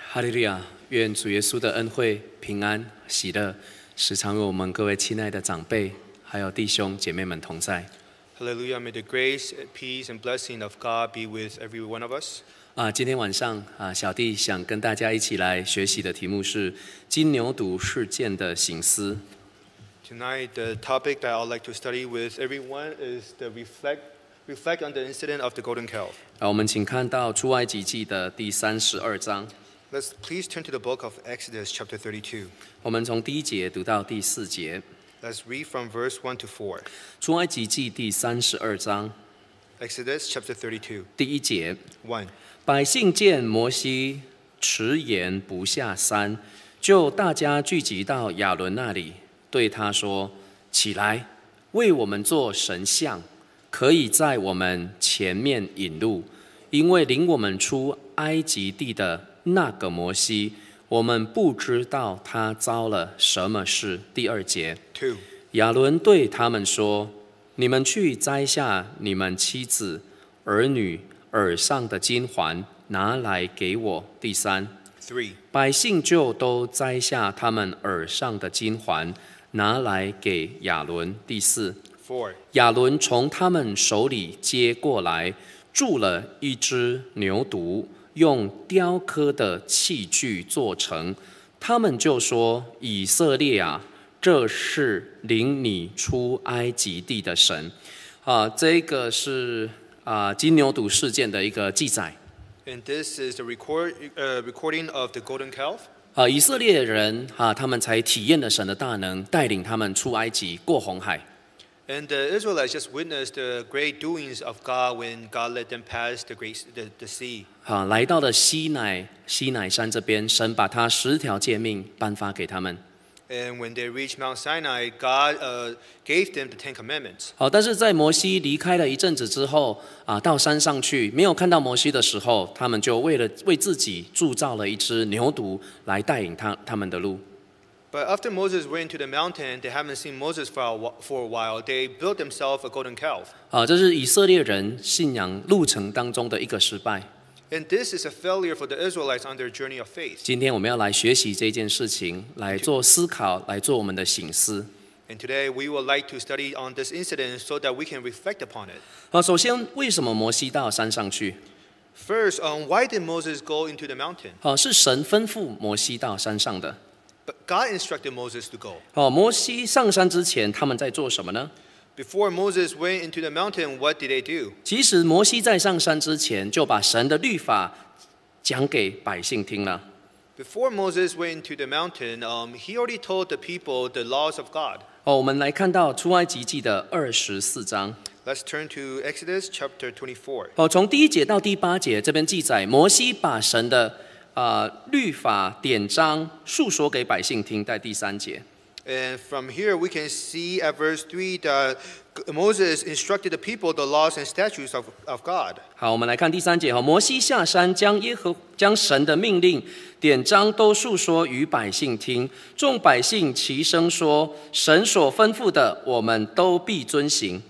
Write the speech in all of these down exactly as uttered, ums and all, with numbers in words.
哈利路亚！愿主耶稣的恩惠、平安、喜乐，时常与我们各位亲爱的长辈，还有弟兄姐妹们同在。 Hallelujah! May the grace, peace, and blessing of God be with every one of us. 啊，今天晚上啊，小弟想跟大家一起来学习的题目是金牛犊事件的省思。 Tonight, the topic that I'd like to study with everyone is the reflect, reflect on the incident of the golden calf. 啊，我们请看到出埃及记的第三十二章。 Let's please turn to the book of Exodus, chapter thirty-two. 我们从第一节读到第四节。 Let's read from verse one to four. 出埃及记第三十二章 Exodus, chapter thirty-two. 第一节。 one. 百姓见摩西迟延不下山，就大家聚集到亚伦那里，对他说：“起来，为我们做神像，可以在我们前面引路，因为领我们出埃及地的那个摩西，我们不知道他遭了什么事。”第二节。 two. 亚伦对他们说：“你们去摘下你们妻子、儿女耳上的金环，拿来给我。”第三。 three. 百姓就都摘下他们耳上的金环，拿来给亚伦。第四。 four. 亚伦从他们手里接过来，铸了一只牛犊，用雕刻的器具做成。他们就说：“以色列啊，这是领你出埃及地的神。”啊，这个是啊金牛犊事件的一个记载。 And this is the record, uh, recording of the golden calf. 啊，以色列人啊，他们才体验了神的大能，带领他们出埃及，过红海。 And the Israelites just witnessed the great doings of God when God let them pass the great the, the sea. 啊，来到了西乃西乃山这边，神把他十条诫命颁发给他们。 And when they reached Mount Sinai, God uh, gave them the Ten Commandments. 好，但是在摩西离开了一阵子之后，啊，到山上去没有看到摩西的时候，他们就为了为自己铸造了一只牛犊来带领他他们的路。 But after Moses went to the mountain, they haven't seen Moses for a, for a while. They built themselves a golden calf. 啊，这是以色列人信仰路程当中的一个失败。 And this is a failure for the Israelites on their journey of faith. 今天我们要来学习这件事情，来做思考，来做我们的省思。 And today we would like to study on this incident so that we can reflect upon it. 好，首先为什么摩西到山上去？ First, um, why did Moses go into the mountain? 好，是神吩咐摩西到山上的。 But God instructed Moses to go. 好，摩西上山之前，他们在做什么呢？ Before Moses went into the mountain, what did they do? 其实摩西在上山之前，就把神的律法讲给百姓听了。 Before Moses went into the mountain, um, he already told the people the laws of God. 哦，我们来看到出埃及记的二十四章。 Let's turn to Exodus chapter twenty-four. 哦，从第一节到第八节，这边记载摩西把神的呃律法典章述说给百姓听，在第三节。 And from here we can see at verse three that Moses instructed the people the laws and statutes of, of God. 好，我们来看第三节哈，摩西下山，将耶和将神的命令、典章都述说与百姓听。众百姓齐声说：“神所吩咐的，我们都必遵行。”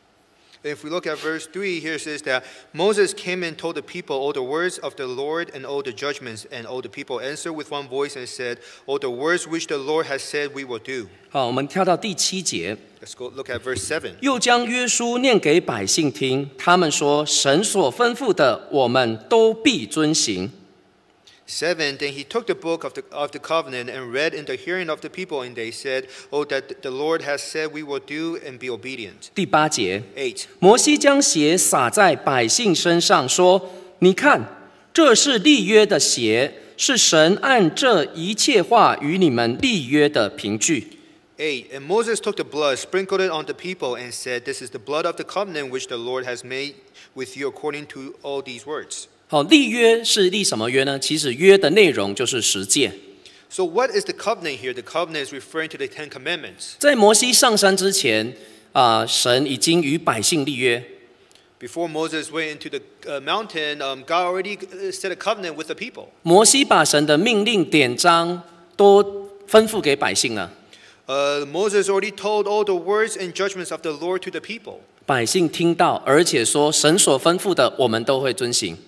If we look at verse three, here it says that Moses came and told the people all the words of the Lord and all the judgments, and all the people answered with one voice and said, all the words which the Lord has said we will do. 好，我们跳到第七节， Let's go look at verse seven. 又将约书念给百姓听，他们说：“神所吩咐的，我们都必遵行。” seven, then he took the book of the, of the covenant and read in the hearing of the people, and they said, oh, that the Lord has said we will do and be obedient. 第八节， eight. 摩西将血洒在百姓身上，说：“你看，这是立约的血，是神按这一切话与你们立约的凭据。” eight. And Moses took the blood, sprinkled it on the people, and said, this is the blood of the covenant which the Lord has made with you according to all these words. 好，立约是立什么约呢？其实约的内容就是十诫。 So what is the covenant here? The covenant is referring to the Ten Commandments. 在摩西上山之前，啊、呃，神已经与百姓立约。 Before Moses went into the uh, mountain, um, God already set a covenant with the people. 摩西把神的命令典章都吩咐给百姓了。 Uh, Moses already told all the words and judgments of the Lord to the people. 百姓听到，而且说神所吩咐的，我们都会遵行。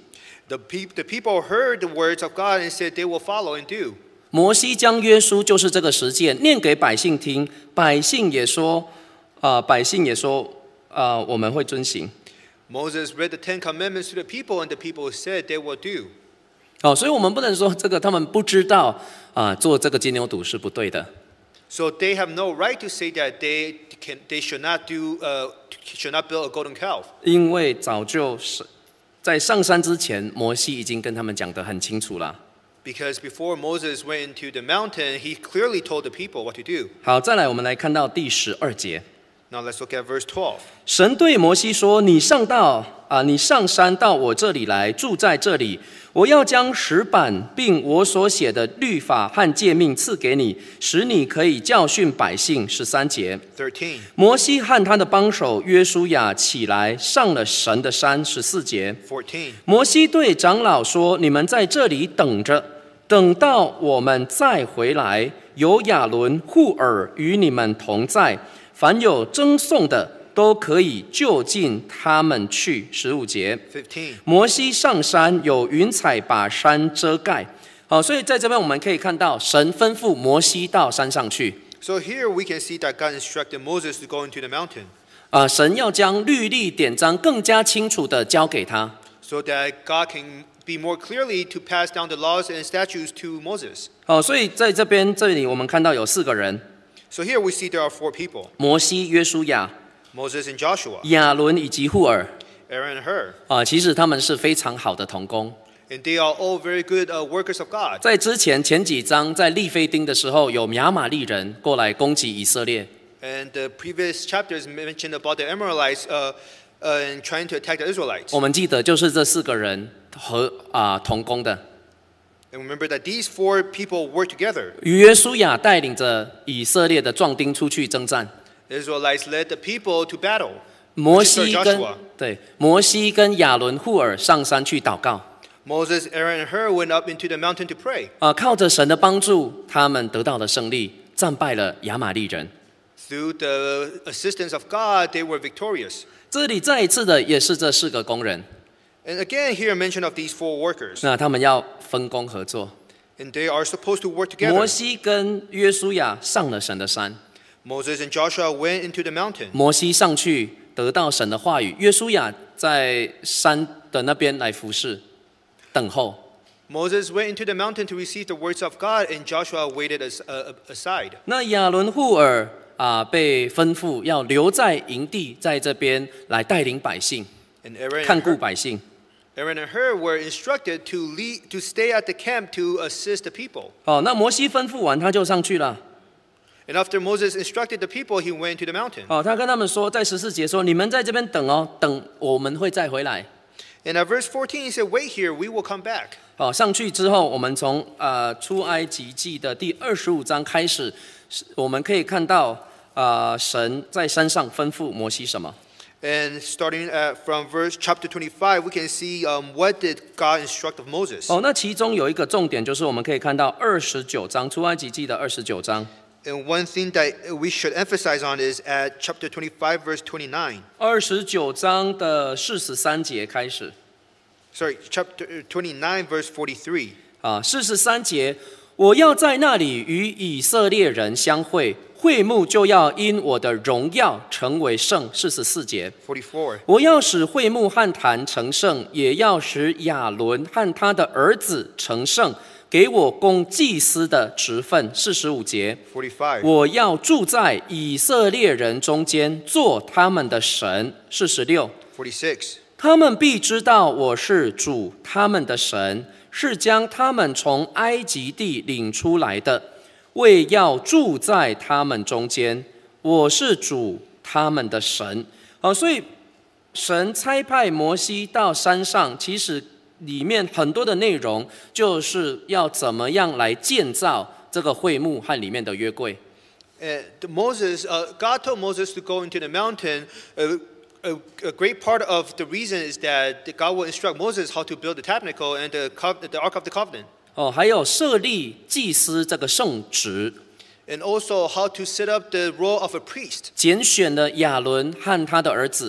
The, pe- the people heard the words of God and said they will follow and do. 摩西将约书就是这个实践念给百姓听，百姓也说，呃，百姓也说，呃，我们会遵行。 Moses read the Ten Commandments to the people, and the people said they will do. 哦，所以我们不能说这个他们不知道啊、做这个金牛犊是不对的。 So they have no right to say that they can, they should not do, uh, should not build a golden calf. 因为早就是在上山之前，摩西已经跟他们讲得很清楚了。 Because before Moses went into the mountain, he clearly told the people what to do. 好，再来我们来看到第十二节， Now let's look at verse twelve. 神对摩西说：“你上到啊，你上山到我这里来，住在这里。我要将石板并我所写的律法和诫命赐给你，使你可以教训百姓。”十三节， thirteen. 摩西和他的帮手约书亚起来，上了神的山。十四节， fourteen. 摩西对长老说：“你们在这里等着，等到我们再回来，有亚伦、户尔与你们同在。凡有争讼的，都可以就近他们去。”十五节， fifteen. 摩西上山，有云彩把山遮盖。好，所以在这边我们可以看到，神吩咐摩西到山上去。 So here we can see that God instructed Moses to go into the mountain, 啊，神要将律例典章更加清楚的交给他。 so that God can be more clearly to pass down the laws and statutes to Moses. 哦，所以在这边这里我们看到有四个人： So here we see there are four people: 摩西、约书亚、 Moses and Joshua, 亚伦以及户尔。 Aaron and Hur. 啊，其实他们是非常好的同工。 And they are all very good uh, workers of God. 在之前前几章，在利非丁的时候，有亚玛利人过来攻击以色列。 And the previous chapters mentioned about the Amorites uh, uh, and trying to attack the Israelites. 我们记得就是这四个人和啊、同工的。 And remember that these four people work together. 约书亚带领着以色列的壮丁出去征战。 The Israelites led the people to battle. 摩西 Joshua. 跟对摩西跟亚伦、户尔上山去祷告。 Moses, Aaron, and Hur went up into the mountain to pray. 啊，靠着神的帮助，他们得到了胜利，战败了亚玛利人。 Through the assistance of God, they were victorious. 这里再一次的也是这四个工人， And again, here a mention of these four workers. 那他们要分工合作。 And they are supposed to work 摩 together. 西跟约书亚上了神的山， Moses and Joshua went into the mountain. 摩西上去得到神的话语，约书亚在山的那边来服侍，等候。 Moses went into the mountain to receive the words of God, and Joshua waited as, uh, aside. 那亚伦、户尔啊，被吩咐要留在营地，在这边来带领百姓， And Aaron 看 and 顾 Hur, 百姓。 Aaron and Hur were instructed to lead, to stay at the camp to assist the people. 哦，那摩西吩咐完，他就上去了。 And after Moses instructed the people, he went to the mountain. 哦，他跟他们说，在十四节说，你们在这边等哦，等我们会再回来。 And at verse fourteen, he said, "Wait here, we will come back." 哦，上去之后，我们从呃出埃及记的第二十五章开始，我们可以看到啊、呃，神在山上吩咐摩西什么？ And starting at, from verse chapter twenty-five, we can see um, what did God instruct of Moses. 哦，那其中有一个重点，就是我们可以看到二十九章出埃及记的二十九章。 And one thing that we should emphasize on is at chapter twenty-five, verse twenty-nine. 二十九章的四十三节开始 Sorry, chapter twenty-nine, verse forty-three. 啊，四十三节，我要在那里与以色列人相会，会幕就要因我的荣耀成为圣。四十四节， forty-four. 我要使会幕和坛成圣，也要使亚伦和他的儿子成圣，给我供祭司的职分。四十五节， forty-five. 我要住在以色列人中间，做他们的神。四十六， forty-six. 他们必知道我是主他们的神，是将他们从埃及地领出来的，为要住在他们中间。我是主他们的神。好，所以神差派摩西到山上，其实里面很多的内容就是要怎么样来建造这个会幕和里面的约柜。 And Moses, uh, God told Moses to go into the mountain. Uh, A, a great part of the reason is that God will instruct Moses how to build the tabernacle and the, the Ark of the Covenant. 哦，还有设立祭司这个圣职， And also how to set up the role of a priest. 拣选了亚伦和他的儿子，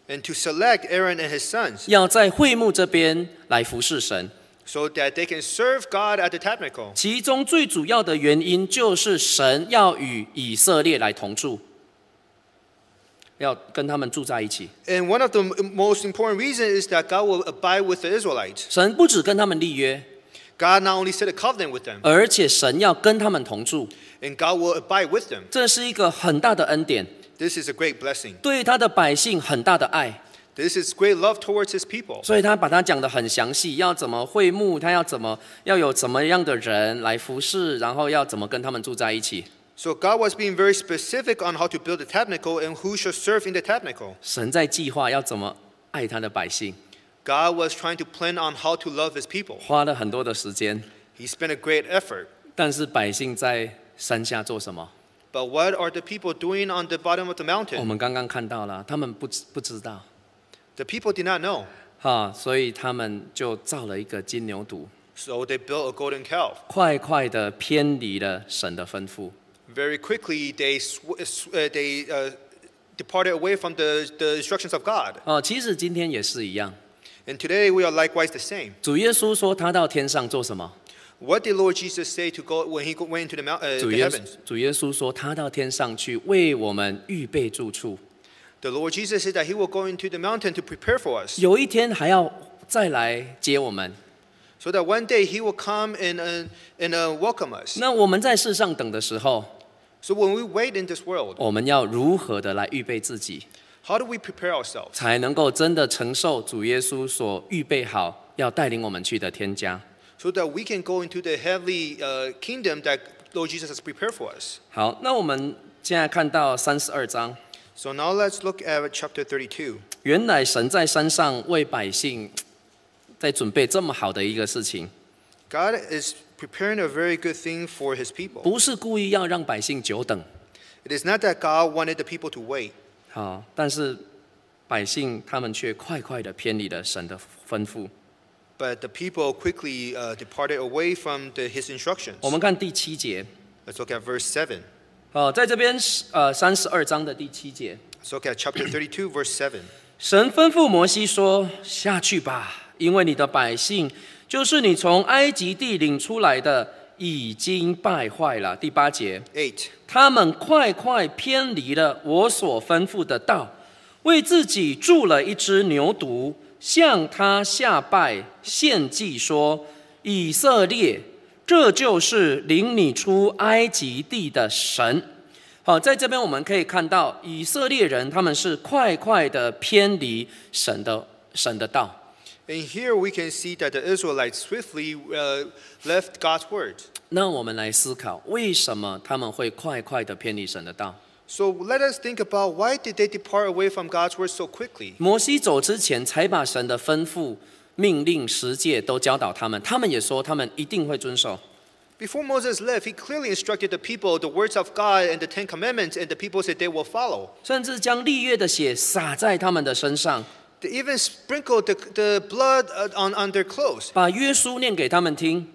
and to select Aaron and his sons 要在会幕这边来服侍神。 so that they can serve God at the tabernacle. 其中最主要的原因就是神要与以色列来同住，要跟他们住在一起。 And one of the most important reasons is that God will abide with the Israelites. 神不只跟他们立约， God not only set a covenant with them, 而且神要跟他们同住， and God will abide with them. 这是一个很大的恩典， This is a great blessing. 对他的百姓很大的爱。 This is great love towards his people. 所以他把它讲得很详细，要怎么会幕，他要怎么要有怎么样的人来服侍，然后要怎么跟他们住在一起。 So God was being very specific on how to build the tabernacle and who should serve in the tabernacle. 神在计划要怎么爱他的百姓， God was trying to plan on how to love his people. 花了很多的时间。 He spent a great effort. 但是百姓在山下做什么？ But what are the people doing on the bottom of the 我 mountain? 们刚刚看到了，他们不知不知道， The people did not know. 哈，所以他们就造了一个金牛犊， So they built a golden calf. 快快的偏离了神的吩咐。 Very quickly, they, sw- sw- uh, they uh, departed away from the, the instructions of God. 哦，其实今天也是一样。 And today, we are likewise the same. 主耶稣说他到天上做什么？ What did Lord Jesus say to go when he go- went into the, mount, uh, 主 the 耶 heavens? 主耶稣说他到天上去为我们预备住处， The Lord Jesus said that he will go into the mountain to prepare for us, 有一天还要再来接我们。 so that one day he will come and, uh, and uh, welcome us. 那我们在世上等的时候， So when we wait in this world, 我们要如何的来预备自己， how do we prepare ourselves 才能够真的承受主耶稣所预备好要带领我们去的天家？ so that we can go into the heavenly uh, kingdom that Lord Jesus has prepared for us? 好，那我们现在看到三十二章， So now let's look at chapter thirty-two. 原来神在山上为百姓在准备这么好的一个事情， God is preparing a very good thing for his people. 不是故意要让百姓久等， It is not that God wanted the people to wait, 好，但是百姓他们却快快的偏离了神的吩咐。 but the people quickly uh, departed away from the, his instructions. 我们看第七节， Let's look at verse seven. 哦，在这边呃三十二章的第七节， Let's look at chapter thirty-two, verse seven. 神吩咐摩西说：“下去吧，因为你的百姓，就是你从埃及地领出来的，已经败坏了。”第八节， eight. 他们快快偏离了我所吩咐的道，为自己铸了一只牛犊，向他下拜献祭，说：“以色列，这就是领你出埃及地的神。”好，在这边我们可以看到，以色列人他们是快快的偏离神的神的道。 And here we can see that the Israelites swiftly uh, left God's word. 那我们来思考，为什么他们会快快的偏离神的道？ So let us think about why did they depart away from God's word so quickly? 摩西走之前，才把神的吩咐、命令、十诫都教导他们，他们也说他们一定会遵守。 Before Moses left, he clearly instructed the people the words of God and the Ten Commandments, and the people said they will follow. 甚至将立约的血洒在他们的身上， They even sprinkled the, the blood uh, on, on their clothes, 把约书念给他们听，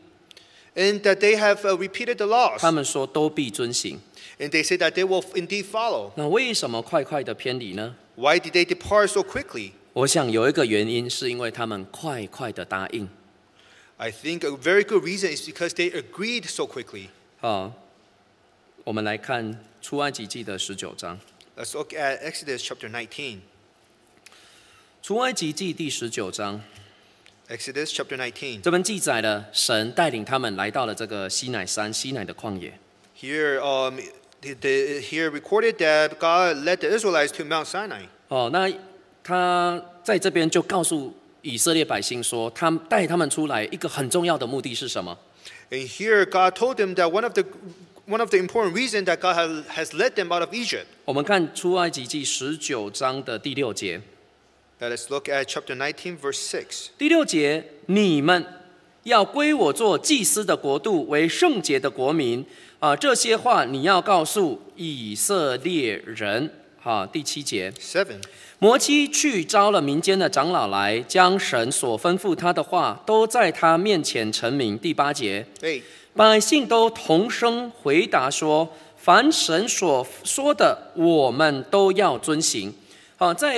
and that they have uh, repeated the laws. 他们说都必遵行。 And they say that they will indeed follow. 那为什么快快的偏离呢？ Why did they depart so quickly? 我想有一个原因，是因为他们快快的答应。 I think a very good reason is because they agreed so quickly. 好，我们来看出埃及记的十九章。 Let's look at Exodus chapter nineteen. 出埃及记第十九章， Exodus chapter nineteen. 这边记载了神带领他们来到了这个西乃山，西乃的旷野。 Here, um, the, the, here recorded that God led the Israelites to Mount Sinai. 哦，那他在这边就告诉以色列百姓说，他带他们出来一个很重要的目的是什么？ And here God told them that one of the one of the important reasons that God has, has led them out of Egypt. 我们看出埃及记十九章的第六节。 Now let's look at chapter nineteen, verse six. 第六节，你们要归我做祭司的国度，为圣洁的国民。啊，这些话你要告诉以色列人。好，第七节， Seven. 摩西去招了民间的长老来，将神所吩咐他的话都在他面前陈明。第八节， Eight. 百姓都同声回答说：“凡神所说的，我们都要遵行。”好，在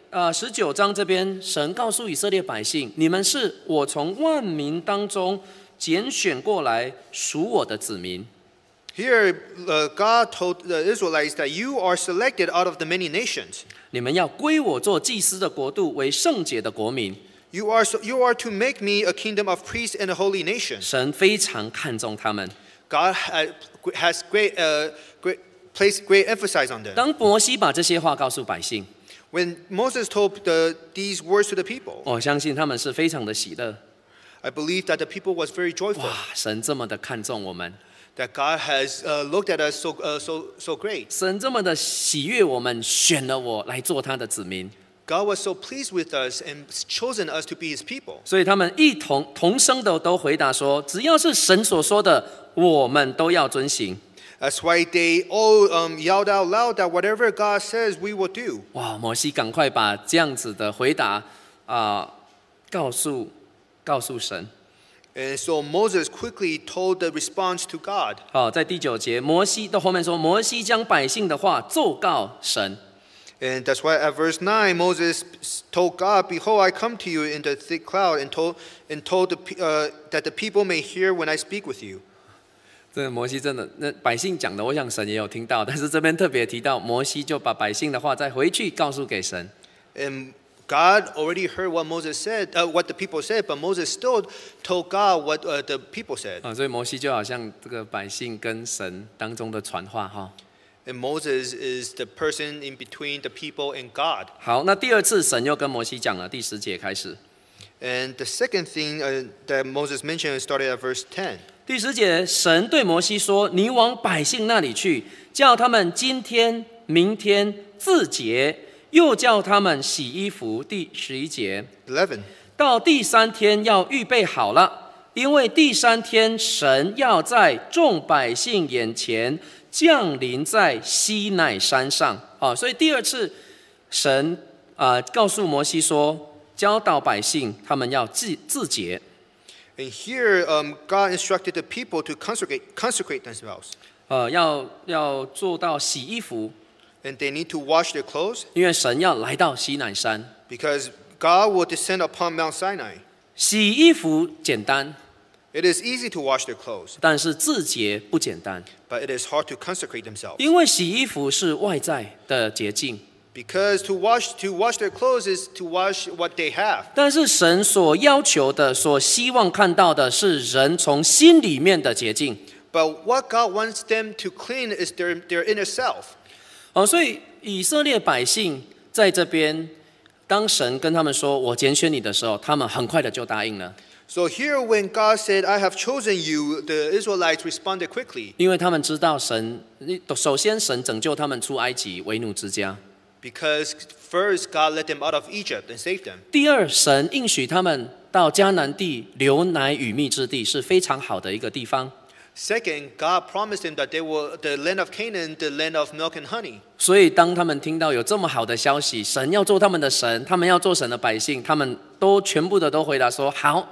呃十九章这边，神告诉以色列百姓：你们是我从万民当中拣选过来属我的子民。 Here, uh, God told the Israelites that you are selected out of the many nations. 你们要归我做祭司的国度，为圣洁的国民。 You are, so, you are to make me a kingdom of priests and a holy nation. 神非常看重他们。 God ha- has great, uh, great, placed great emphasis on them. 当摩西把这些话告诉百姓， When Moses told the, these words to the people, 我相信他们是非常的喜乐。 I believe that the people was very joyful. 哇，神这么的看重我们， That God has uh, looked at us so, uh, so, so great. 神这么的喜悦我们，选了我来做他的子民。 God was so pleased with us and chosen us to be His people. 所以他们一同同声的都回答说：只要是神所说的，我们都要遵行。 That's why they all um, yelled out loud that whatever God says, we will do. 哇，摩西赶快把这样子的回答啊、呃告诉告诉神。 And so Moses quickly told the response to God. 好、在第九节，摩西到后面说，摩西将百姓的话奏告神。 And that's why at verse nine, Moses told God, Behold, I come to you in the thick cloud, and told, and told the, pe- uh, that the people may hear when I speak with you. 这个摩西真的，那百姓讲的，我想神也有听到，但是这边特别提到，摩西就把百姓的话再回去告诉给神。 And God already heard what Moses said, uh, what the people said, but Moses still told God what uh, the people said. 啊，所以摩西就好像这个百姓跟神当中的传话哈。 And Moses is the person in between the people and God. 好，那第二次神又跟摩西讲了，第十节开始。 And the second thing uh, that Moses mentioned started at verse ten. 第十节，神对摩西说：“你往百姓那里去，叫他们今天、明天自洁，又叫他们洗衣服。”第十一节， eleven. 到第三天要预备好了，因为第三天神要在众百姓眼前降临在西奈山上。啊，所以第二次神啊、呃、告诉摩西说，教导百姓他们要自自洁。 And here, um, God instructed the people to consecrate, consecrate themselves. 呃，要要做到洗衣服， And they need to wash their clothes 因为神要来到西乃山。 because God will descend upon Mount Sinai. 洗衣服简单， It is easy to wash their clothes, 但是自洁不简单， but it is hard to consecrate themselves. 因为洗衣服是外在的洁净， Because to wash, to wash their clothes is to wash what they have. 但是神所要求的、所希望看到的是人从心里面的洁净。 But what God wants them to clean is their, their inner self. 哦，所以以色列百姓在这边，当神跟他们说“我拣选你”的时候，他们很快的就答应了， So here when God said, I have chosen you, the Israelites responded quickly. 因为他们知道神，首先神拯救他们出埃及为奴之家。 Because first God led them out of Egypt and saved them. 第二，神应许他们到迦南地流奶与蜜之地，是非常好的一个地方。 Second, God promised them that they will, the land of Canaan, the land of milk and honey. 所以，当他们听到有这么好的消息，神要做他们的神，他们要做神的百姓，他们都全部的都回答说：“好。”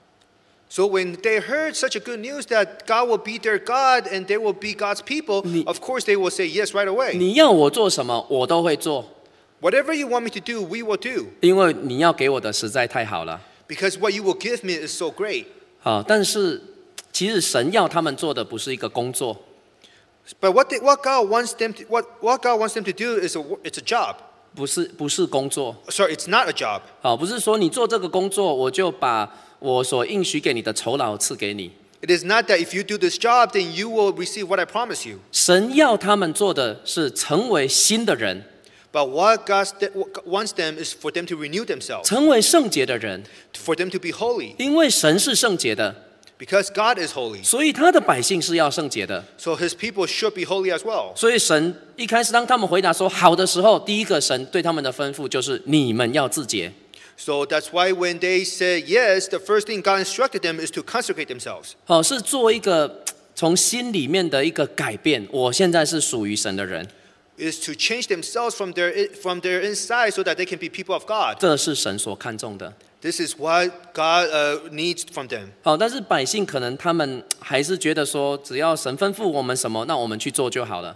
So when they heard such a good news that God will be their God and they will be God's people, of course they will say yes right away. 你要我做什么，我都会做， Whatever you want me to do, we will do. 因为你要给我的实在太好了。 Because what you will give me is so great. 好，但是其实神要他们做的不是一个工作， But what, they, what, God wants them to, what, what God wants them to do is a, wo- it's a job. 不是不是工作。 Sorry, it's not a job. 好，不是说你做这个工作，我就把我所应许给你的酬劳赐给你。 It is not that if you do this job, then you will receive what I promise you. 神要他们做的是成为新的人， But what God st- what God wants them is for them to renew themselves, 成为圣洁的人， for them to be holy. 因为神是圣洁的， Because God is holy. 所以他的百姓是要圣洁的。 So his people should be holy as well. 所以神一开始当他们回答说好的时候，第一个神对他们的吩咐就是你们要自洁。 So that's why when they said yes, the first thing God instructed them is to consecrate themselves. 好，是做一个从心里面的一个改变。我现在是属于神的人， Is to change themselves from their from their inside so that they can be people of God. 这是神所看重的。 This is what God uh, needs from them. 好，但是百姓可能他们还是觉得说，只要神吩咐我们什么，那我们去做就好了。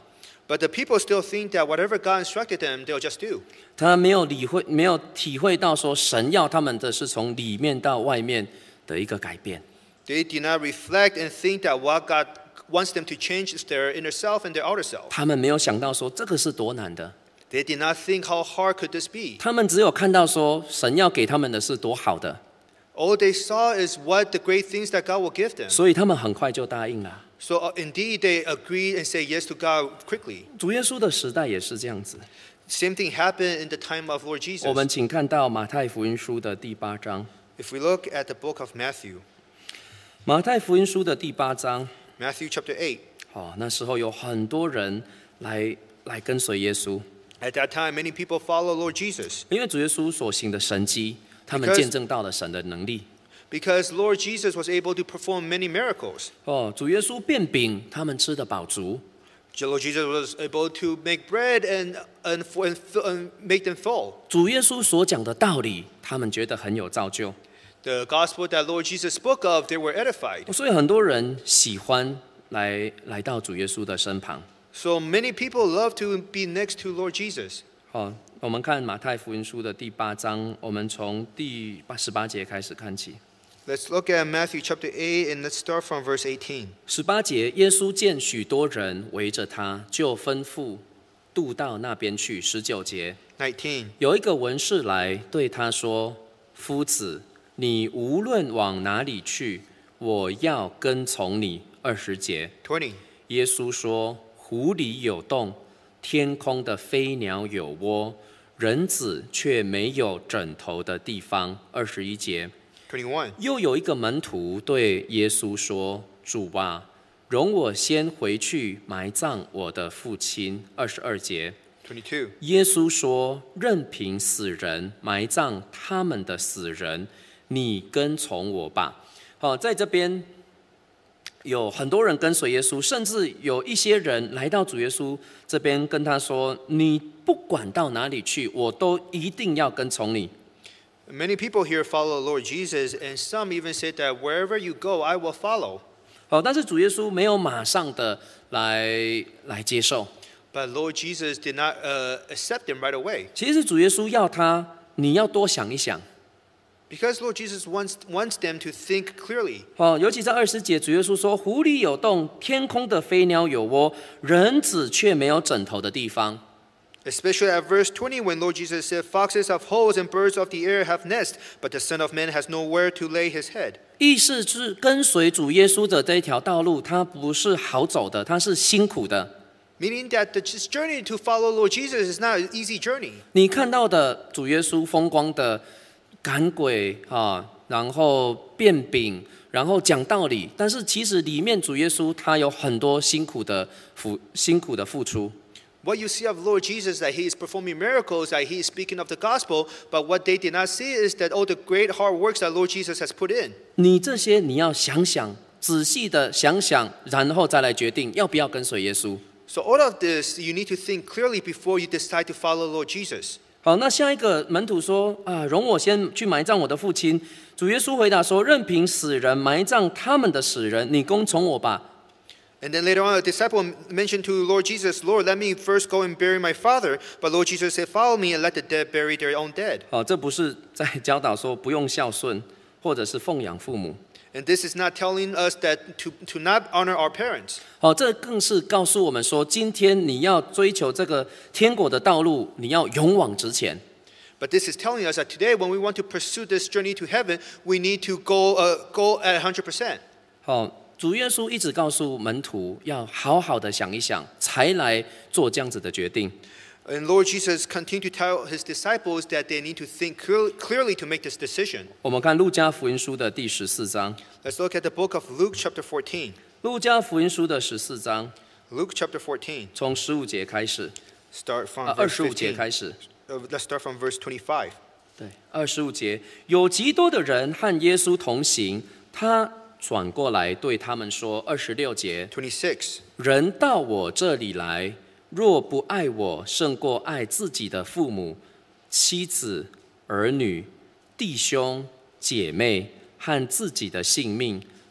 But the people still think that whatever God instructed them, they'll just do. 他没有理会，没有体会到说神要他们的是从里面到外面的一个改变。 They did not reflect and think that what God wants them to change is their inner self and their outer self. 他们没有想到说这个是多难的， They did not think how hard could this be. 他们只有看到说神要给他们的是多好的， All they saw is what the great things that God will give them. 所以他们很快就答应了。 So uh, indeed, they agreed and say yes to God quickly. 主耶稣的时代也是这样子。 Same thing happened in the time of Lord 我们 Jesus. 请看到马太福音书的第八章。 If we look at the book of Matthew, 马太福音书的第八章， Matthew chapter eight, 哦，那时候有很多人来来跟随耶稣， at that time, many people follow Lord Jesus 因为主耶稣所行的神迹，他们 Because- 见证到了神的能力。 because Lord Jesus was able to perform many miracles. 哦，主耶稣变饼，他们吃得饱足。 Lord Jesus was able to make bread and, and, and, and make them full. 主耶稣所讲的道理，他们觉得很有造就， The gospel that Lord Jesus spoke of, they were edified. 所以很多人喜欢来来到主耶稣的身旁。 So many people love to be next to Lord Jesus. 好，我们看马太福音书的第八章，我们从第八十八节开始看起。 Let's look at Matthew chapter eight and let's start from verse eighteen. 十八节，耶稣见许多人围着他，就吩咐渡到那边去。十九节， nineteen. 有一个文士来对他说：“夫子，你无论往哪里去，我要跟从你。”二十节， twenty. 耶稣说：“湖里有洞，天空的飞鸟有窝，人子却没有枕头的地方。”二十一节， twenty-one. 又有一个门徒对耶稣说：“主啊，容我先回去埋葬我的父亲。”二十二节， twenty-two. 耶稣说：“任凭死人埋葬他们的死人，你跟从我吧。”好，在这边有很多人跟随耶稣，甚至有一些人来到主耶稣这边跟他说：“你不管到哪里去，我都一定要跟从你。” Many people here follow Lord Jesus, and some even said that wherever you go, I will follow. 好，但是主耶稣没有马上的来来接受。 But Lord Jesus did not uh, accept them right away. 其实主耶稣要他，你要多想一想。 Because Lord Jesus wants, wants them to think clearly. 哦，尤其在二十节，主耶稣说：“湖里有洞，天空的飞鸟有窝，人子却没有枕头的地方。” Especially at verse twenty, when Lord Jesus said, Foxes have holes and birds of the air have nests, but the Son of Man has nowhere to lay his head. 意思是跟随主耶稣的这一条道路，它不是好走的，它是辛苦的。 Meaning that the this journey to follow Lord Jesus is not an easy journey. 你看到的主耶稣风光的赶鬼啊，然后变饼，然后讲道理，但是其实里面主耶稣他有很多辛苦的付辛苦的付出。 What you see of Lord Jesus, that he is performing miracles, that he is speaking of the gospel, but what they did not see is that all the great hard works that Lord Jesus has put in. 你这些你要想想，仔细的想想，然后再来决定要不要跟随耶稣。 So all of this, you need to think clearly before you decide to follow Lord Jesus. 好，那下一个门徒说：“啊，容我先去埋葬我的父亲。”主耶稣回答说：“任凭死人埋葬他们的死人，你跟从我吧。” And then later on, a disciple mentioned to Lord Jesus, Lord, let me first go and bury my father. But Lord Jesus said, follow me and let the dead bury their own dead. 好，这不是在教导说不用孝顺，或者是奉养父母。 And this is not telling us that to, to not honor our parents. 好，这更是告诉我们说，今天你要追求这个天国的道路，你要勇往直前。 But this is telling us that today, when we want to pursue this journey to heaven, we need to go, uh, go at one hundred percent. 好。主耶稣一直告诉门徒要好好的想一想，才来做这样子的决定。 And Lord Jesus continued to tell his disciples that they need to think clear, clearly to make this decision. 我们看路加福音书的第十四章。 Let's look at the book of Luke chapter fourteen. 路加福音书的十四章， Luke chapter fourteen. 从十五节开始， Start from 啊，二 verse 十五节 fifteen. 开始。 Uh, let's start from verse twenty-five. 对，二十五节，有极多的人和耶稣同行，他转过来对他们说：二十六节， twenty-six. 人到我这里来，若不爱我胜过爱自己的父母、妻子、儿女、弟兄、姐妹和自己的性命，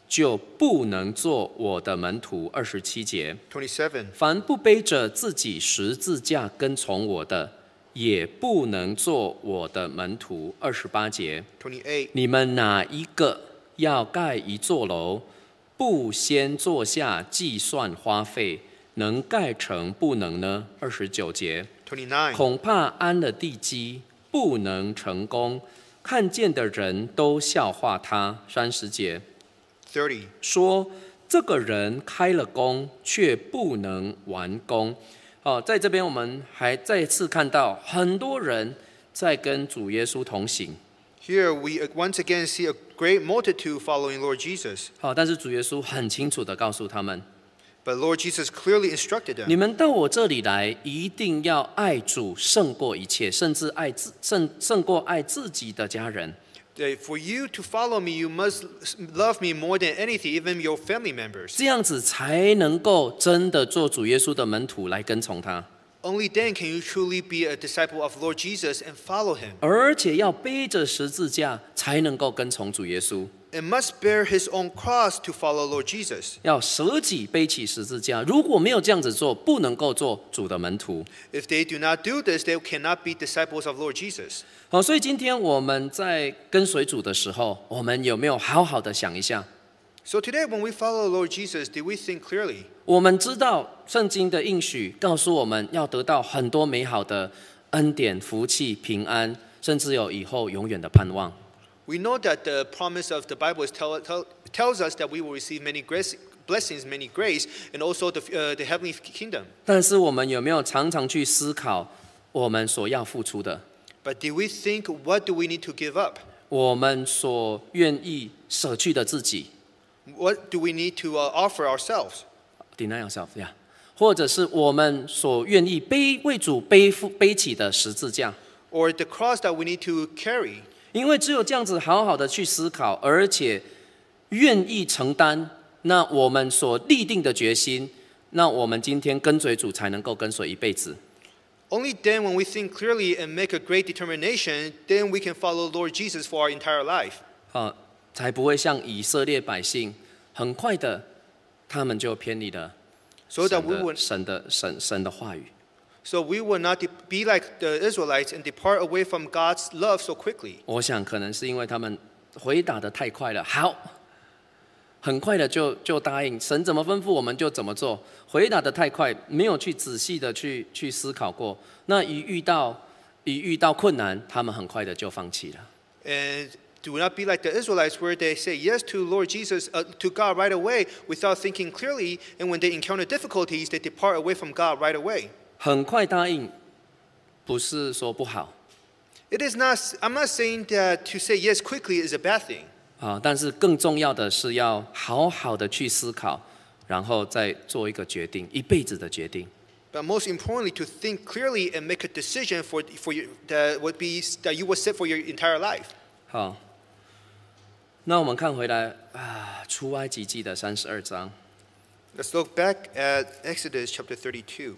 就不能做我的门徒。二十七节， twenty-seven. 凡不背着自己十字架跟从我的，也不能做我的门徒。二十八节， twenty-eight. 你们哪一个要盖一座楼，不先坐下计算花费，能盖成不能呢？二十九节， twenty-nine. 恐怕安了地基，不能成功，看见的人都笑话他。三十节， thirty. 说这个人开了工，却不能完工。哦，在这边我们还再次看到很多人在跟主耶稣同行。 Here we once again see a great multitude following Lord Jesus. 好，但是主耶稣很清楚地告诉他们， But Lord Jesus clearly instructed 你 them. 们到我这里来，一定要爱主胜过一切，甚至爱自胜胜过爱自己的家人。 that For you to follow me, you must love me more than anything, even your family members. 这样子才能够真的做主耶稣的门徒来跟从他， Only then can you truly be a disciple of Lord Jesus and follow him. 而且要背着十字架才能够跟从主耶稣。 And must bear his own cross to follow Lord Jesus. 要舍己背起十字架，如果没有这样子做，不能够做主的门徒。 If they do not do this, they cannot be disciples of Lord Jesus. 好，所以今天我们在跟随主的时候，我们有没有好好的想一下？ So today, when we follow Lord Jesus, did we think clearly? 我们知道圣经的应许告诉我们要得到很多美好的恩典、福气、平安，甚至有以后永远的盼望。 We know that the promise of the Bible is tell, tell, tells us that we will receive many grace, blessings, many grace, and also the, uh, the heavenly kingdom. 但是我们有没有常常去思考我们所要付出的， But did we think, what do we need to give up? 我们所愿意舍去的自己 What do we need to uh, offer ourselves? ，deny yourself 呀、yeah ，或者是我们所愿意背为主背负背起的十字架？ Or the cross that we need to carry? 因为只有这样子好好的去思考，而且愿意承担，那我们所立定的决心，那我们今天跟随主才能够跟随一辈子。 Only then, when we think clearly and make a great determination, then we can follow Lord Jesus for our entire life. 啊，才不会像以色列百姓，很快的他们就偏离了 So that 神 we 的 would, 神的神神的话语。 so we will not de- be like the Israelites and depart away from God's love so quickly. 我想可能是因为他们回答的太快了，好，很快的就就答应神怎么吩咐我们就怎么做，回答的太快，没有去仔细的去去思考过。那一遇到一遇到困难，他们很快的就放弃了。 And do not be like the Israelites, where they say yes to Lord Jesus, uh, to God right away, without thinking clearly. And when they encounter difficulties, they depart away from God right away. 很快答应，不是说不好 It is not. I'm not saying that to say yes quickly is a bad thing. 啊，但是更重要的是要好好的去思考，然后再做一个决定，一辈子的决定。 But most importantly, to think clearly and make a decision for for your, that would be that you will set for your entire life. 好，那我们看回来啊，出埃及记的三十二章。 Let's look back at Exodus chapter thirty-two.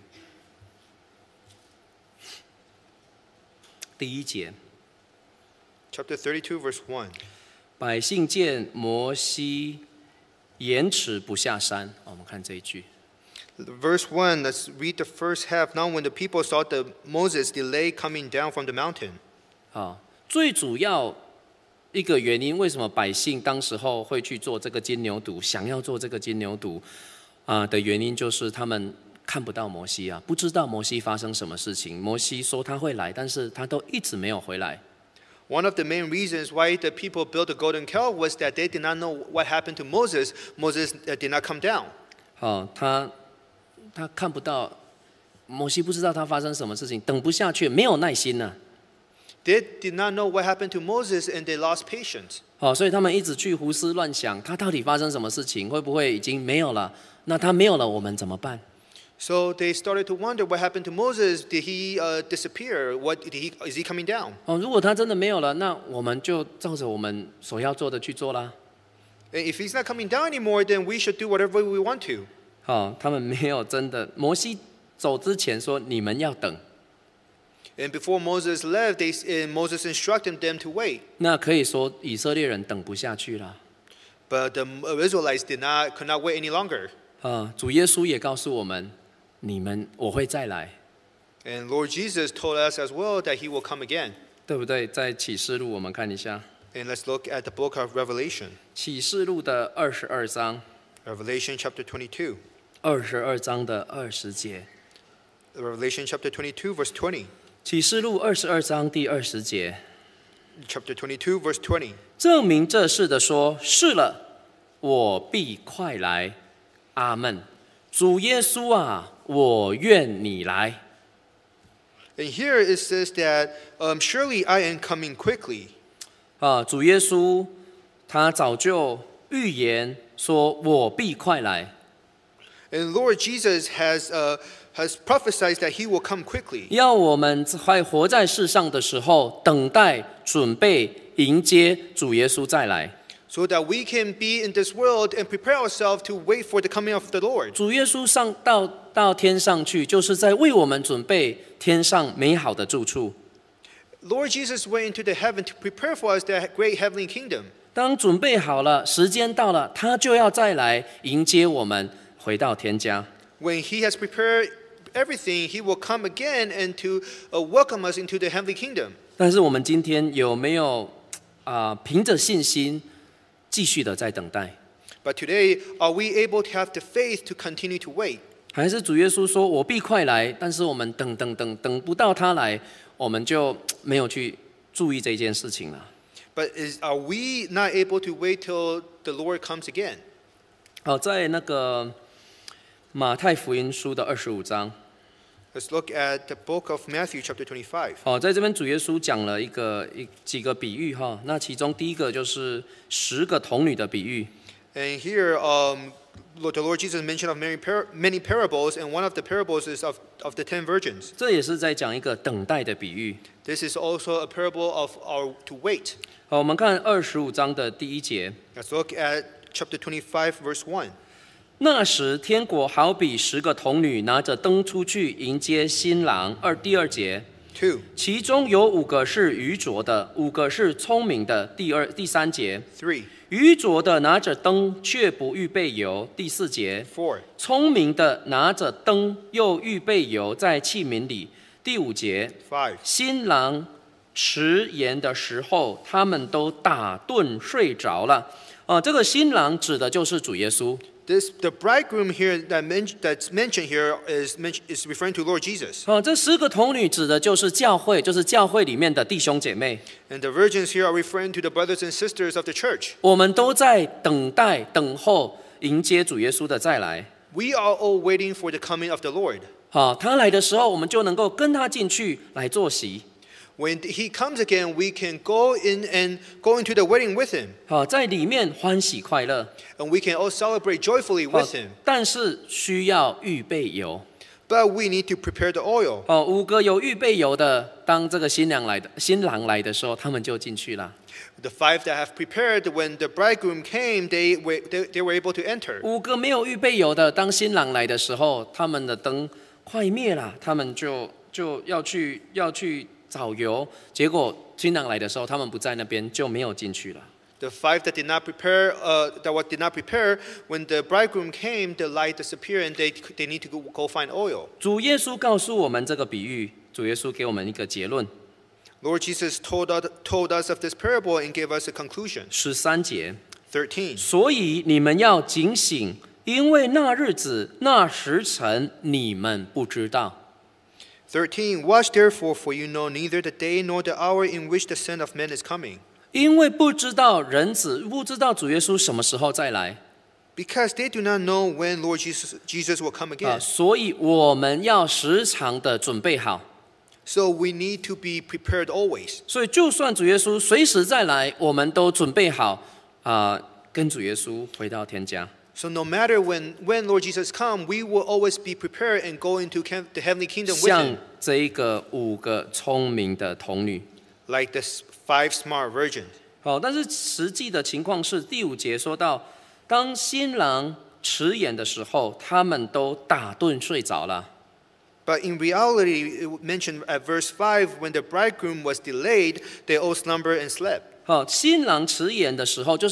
第一节， Chapter thirty-two, verse one. 百姓见摩西延迟不下山，哦我们看这一句。 Verse one, let's read the first half. Now, when the people saw the Moses delay coming down from the mountain, 啊，最主要一个原因，为什么百姓当时候会去做这个金牛犊，想要做这个金牛犊啊的原因，就是他们看不到摩西啊，不知道摩西发生什么事情。摩西说他会来，但是他都一直没有回来。 one of the main reasons why the people built the golden calf was that they did not know what happened to Moses. Moses uh, did not come down. 好，他他看不到摩西，不知道他发生什么事情，等不下去，没有耐心了、 They did not know what happened to Moses, and they lost patience. 好，所以他们一直去胡思乱想，他到底发生什么事情？会不会已经没有了？那他没有了，我们怎么办？ So they started to wonder what happened to Moses. Did he uh, disappear? What did he? Is he coming down? 哦，如果他真的没有了，那我们就照着我们所要做的去做啦。 And if he's not coming down anymore, then we should do whatever we want to. 好，他们没有真的。摩西走之前说：“你们要等。 And before Moses left, they, and Moses instructed them to wait. ” 那可以说以色列人等不下去了。 But the Israelites did not, could not wait any longer. 啊，主耶稣也告诉我们，你们我会再来， And Lord Jesus told us as well that he will come again. 对不对？在启示录我们看一下， And let's look at the book of Revelation. 启示录的二十二章， Revelation chapter twenty-two. 二十二章的二十节， Revelation chapter twenty-two, verse twenty. 启示录二十二章第二十节， Chapter twenty-two, verse twenty. 证明这事的说：是了，我必快来。阿门。主耶稣啊，我愿你来。 And here it says that, um, surely I am coming quickly. 啊，主耶稣他早就预言说，我必快来。 And Lord Jesus has, uh, has prophesied that he will come quickly. 要我们还活在世上的时候，等待、准备、迎接主耶稣再来。 So that we can be in this world and prepare ourselves to wait for the coming of the Lord. 主耶稣上到到天上去，就是在为我们准备天上美好的住处。 Lord Jesus went into the heaven to prepare for us the great heavenly kingdom. 当准备好了，时间到了，他就要再来迎接我们回到天家。 When he has prepared everything, he will come again and to uh, welcome us into the heavenly kingdom. 但是我们今天有没有啊、呃凭着信心继续的在等待？ But today, are we able to have the faith to continue to wait? 还是主耶稣说我必快来，但是我们等等等等不到他来，我们就没有去注意这件事情了。 But is, are we not able to wait till the Lord comes again? 好，在那个马太福音书的二十五章， Let's look at the book of Matthew, chapter twenty-five. 好，在这边主耶稣讲了一个一几个比喻哈，那其中第一个就是十个童女的比喻。 And here, um, Lord- the Lord Jesus mentioned of many, par- many parables, and one of the parables is of, of the ten virgins. 这也是在讲一个等待的比喻。 This is also a parable of our to wait. 好，我们看二十五章的第一节。 Let's look at chapter twenty-five, verse one. 那时，天国好比十个童女拿着灯出去迎接新郎。二第二节， two, 其中有五个是愚拙的，五个是聪明的。第二第三节， three, 愚拙的拿着灯却不预备油。第四节， four, 聪明的拿着灯又预备油在器皿里。第五节， five. 新郎迟延的时候，他们都打盹睡着了。啊、这个新郎指的就是主耶稣。 This the bridegroom here that men- that's mentioned here is men- is referring to Lord Jesus, 哦，这十个童女指的就是教会，就是教会里面的弟兄姐妹。 and the virgins here are referring to the brothers and sisters of the church. 我们都在等待、等候迎接主耶稣的再来。 We are all waiting for the coming of the Lord. 好、他来的时候，我们就能够跟他进去来坐席。 When he comes again, we can go in and go into the wedding with him, 好、在里面欢喜快乐。 and we can all celebrate joyfully 好 with him. 但是需要预备油。 But we need to prepare the oil. 哦，五个有预备油的，当这个新娘来的新郎来的时候，他们就进去了。 The five that have prepared, when the bridegroom came, they were, they, they were able to enter. 五个没有预备油的，当新郎来的时候，他们的灯快灭了，他们就就要去要去找油，结果新郎来的时候，他们不在那边，就没有进去了。 The five that did not prepare, uh, that what did not prepare, when the bridegroom came, the light disappeared, and they they need to go, go find oil. 主耶稣告诉我们这个比喻，主耶稣给我们一个结论。 Lord Jesus told us, told us of this parable and gave us a conclusion. 十三节， thirteen. 所以你们要警醒，因为那日子、那时辰你们不知道。 thirteen. Watch therefore, for you know neither the day nor the hour in which the Son of Man is coming. 因为不知道人子，不知道主耶稣什么时候再来 Because they do not know when Lord Jesus, Jesus will come 啊， again. 所以我们要时常的准备好。 So we need to be prepared always. 所以，就算主耶稣随时再来，我们都准备好啊、跟主耶稣回到天家。 So no matter when, when Lord Jesus come, we will always be prepared and go into cam- the heavenly kingdom with 像 him. 这一个五个聪明的童女。 Like the s- five smart virgins. 好，但是实际的情况是，第五节说到，当新郎迟延的时候，他们都打盹睡着了。 But in reality, it mentioned at verse five, when the bridegroom was delayed, they all slumbered and slept. 好，新郎迟延的时候，就是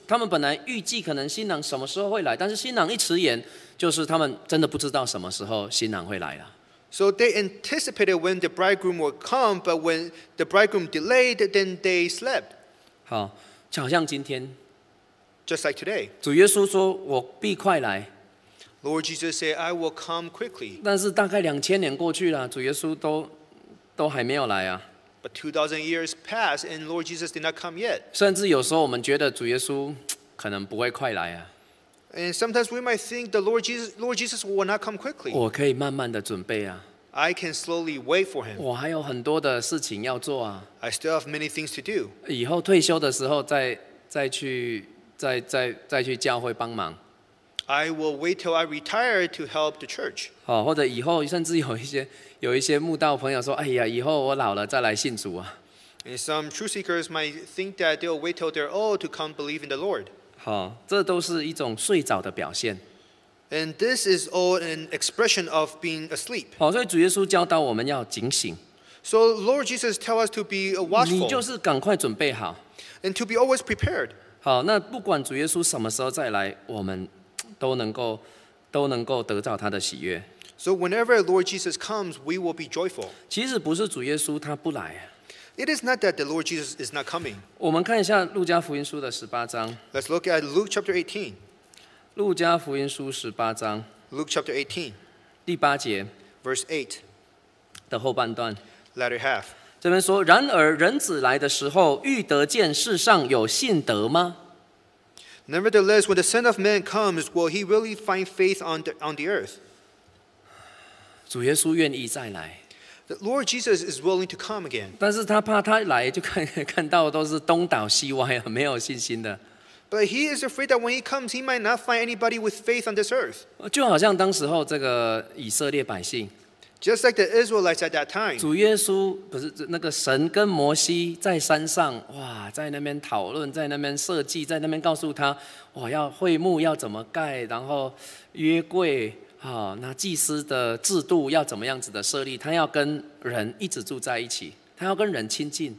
他们本来预计可能新郎什么时候会来，但是新郎一迟延，就是他们真的不知道什么时候新郎会来了。 So they anticipated when the bridegroom would come, but when the bridegroom delayed, then they slept. 好，就好像今天 Just like today. 主耶稣说：“我必快来。” Lord Jesus said, I will come quickly. 但是大概两千年过去了，主耶稣都都还没有来啊。 But two thousand years passed, and Lord Jesus did not come yet. 甚至有时候我们觉得主耶稣可能不会快来啊。 And sometimes we might think the Lord Jesus, Lord Jesus will not come quickly. 我可以慢慢的准备啊。 I can slowly wait for him. 我还有很多的事情要做啊。 I still have many things to do. 以后退休的时候再再去再再再去教会帮忙。 I will wait till I retire to help the church. 好，或者以后甚至有一些有一些慕道朋友说：“哎呀，以后我老了再来信主啊。” And some truth seekers might think that they'll wait till they're old to come believe in the Lord. 好，这都是一种睡着的表现。 And this is all an expression of being asleep. 好，所以主耶稣教导我们要警醒。 So Lord Jesus tells us to be 你 watchful 就是赶快准备好。 and to be always prepared. 好，那不管主耶稣什么时候再来，我们都能够都能够得到他的喜悦。 So whenever Lord Jesus comes, we will be joyful. 其实不是主耶稣他不来啊。 It is not that the Lord Jesus is not coming. 我们看一下路加福音书的十八章。 Let's look at Luke chapter eighteen. 路加福音书十八章 Luke chapter eighteen, 第八节 verse eight, 的后半段， latter half. 这边说：“然而人子来的时候，欲得见世上有信德吗？” Nevertheless, when the Son of Man comes, will he really find faith on the, on the earth? 主耶稣愿意再来， The Lord Jesus is willing to come again. 但是他怕他来就看看到都是东倒西歪啊，没有信心的。 But he is afraid that when he comes, he might not find anybody with faith on this earth. 就好像当时候这个以色列百姓， Just like the Israelites at that time. 主耶稣不是那个神跟摩西在山上，哇，在那边讨论，在那边设计，在那边告诉他，哇，要会幕要怎么盖，然后约柜，好，那祭司的制度要怎么样子的设立，他要跟人一直住在一起，他要跟人亲近。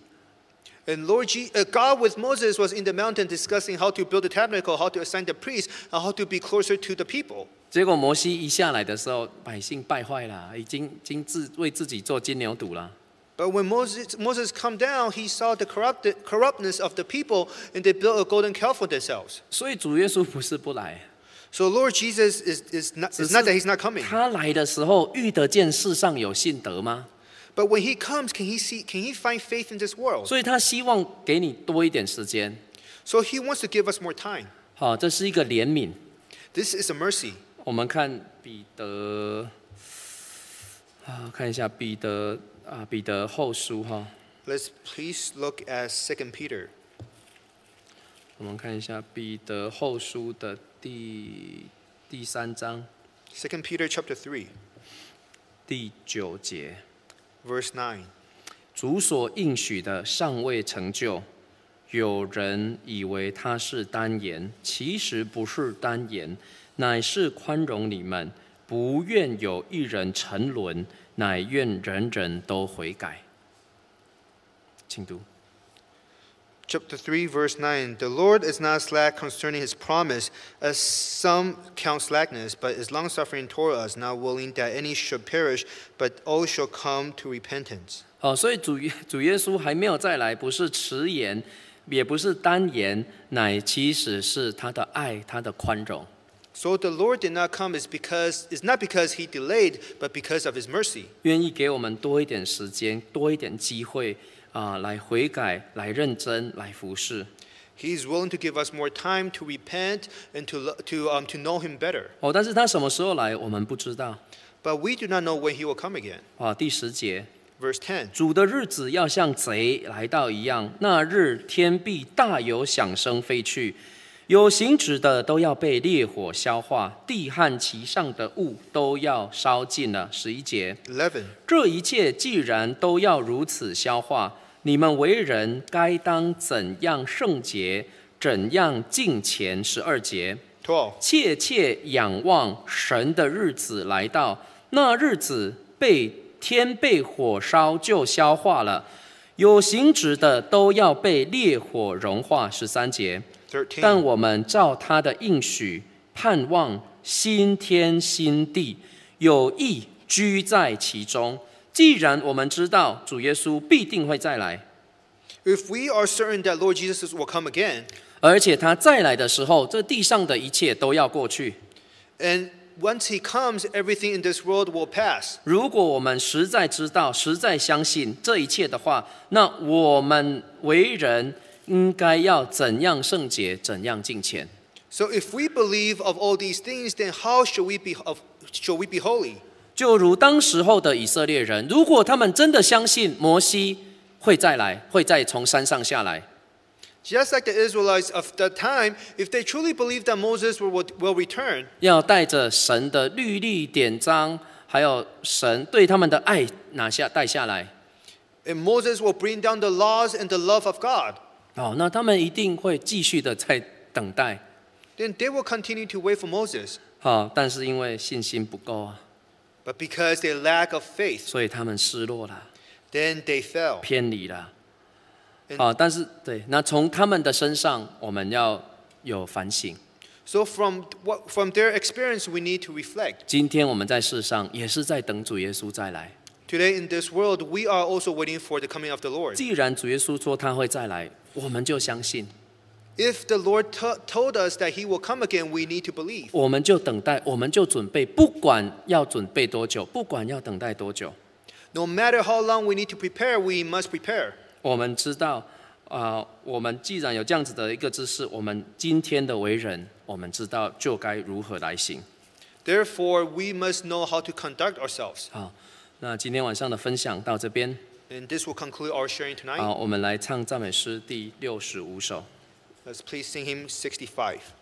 And Lord Je- uh, God with Moses was in the mountain discussing how to build the tabernacle, how to assign the priests, and how to be closer to the people. 结果摩西一下来的时候，百姓败坏了，已经已经自为自己做金牛犊了。 But when Moses, Moses come down, he saw the corrupt, corruptness of the people, and they built a golden calf for themselves. 所以主耶稣不是不来， So Lord Jesus is, is, not, it's not that he's not coming. 他来的时候遇得见世上有信德吗？ But when he comes, can he see? Can he find faith in this world? 所以他希望给你多一点时间。 So he wants to give us more time. 好，这是一个怜悯。 This is a mercy. 我们看彼得，啊，看一下彼得啊，彼得后书哈。 Let's please look at Second Peter. 我们看一下彼得后书的第第三章 Second Peter chapter three, 第九节。 verse nine. 主所应许的尚未成就，有人以为他是单言，其实不是单言，乃是宽容你们，不愿有一人沉沦，乃愿人人都悔改。请读。 Chapter three, verse nine. The Lord is not slack concerning his promise, as some count slackness, but is longsuffering toward us, not willing that any should perish, but all shall come to repentance. 好，所以主耶主耶稣还没有再来，不是迟延，也不是单言，乃其实是他的爱，他的宽容。 So the Lord did not come is because it's not because he delayed, but because of his mercy. 愿意给我们多一点时间，多一点机会啊、来悔改，来认真，来服侍。 He is willing to give us more time to repent and to lo- to um, to know him better. 哦，但是他什么时候来，我们不知道。 But we do not know when he will come again. 啊，第十节， Verse ten. 主的日子要像贼来到一样，那日天必大有响声飞去，有形质的都要被烈火消化，地和其上的物都要烧尽了。十一节， eleven. 这一切既然都要如此消化，你们为人该当怎样圣洁，怎样敬虔。十二节， twelve. 切切仰望神的日子来到，那日子被天被火烧就消化了，有形质的都要被烈火融化。十三节， thirteen. 但我们照他的应许，盼望新天新地，有义居在其中。既然我们知道主耶稣必定会再来， If we are certain that Lord Jesus will come again, 而且他再来的时候，这地上的一切都要过去。 and once he comes, everything in this world will pass. 如果我们实在知道、实在相信这一切的话，那我们为人应该要怎样圣洁，怎样敬虔。 So if we believe of all these things, then how shall we be of, shall we be holy? 就如当时候的以色列人，如果他们真的相信摩西会再来，会再从山上下来， Just like the Israelites of that time, if they truly believed that Moses will, will return, 要带着神的律例典章，还有神对他们的爱拿下带下来， and Moses will bring down the laws and the love of God, 哦，那他们一定会继续的在等待， then they will continue to wait for Moses. 好，但是因为信心不够啊， But because they lack of faith, 所以他们失落了， then they fell. 偏离了。 And- 好，但是对，那从他们的身上，我们要有反省。 So from what, from their experience, we need to reflect. 今天我们在世上也是在等主耶稣再来。 Today in this world, we are also waiting for the coming of the Lord. 既然主耶稣说他会再来，我们就相信， If the Lord to- told us that He will come again, we need to believe. 我们就等待，我们就准备，不管要准备多久，不管要等待多久， No matter how long we need to prepare, we must prepare. 我们知道，啊、呃，我们既然有这样子的一个知识，我们今天的为人，我们知道就该如何来行。 Therefore, we must know how to conduct ourselves. 好，那今天晚上的分享到这边， And this will conclude our sharing tonight. 好，我们来唱赞美诗第六十五首。 Let's please sing hymn sixty-five.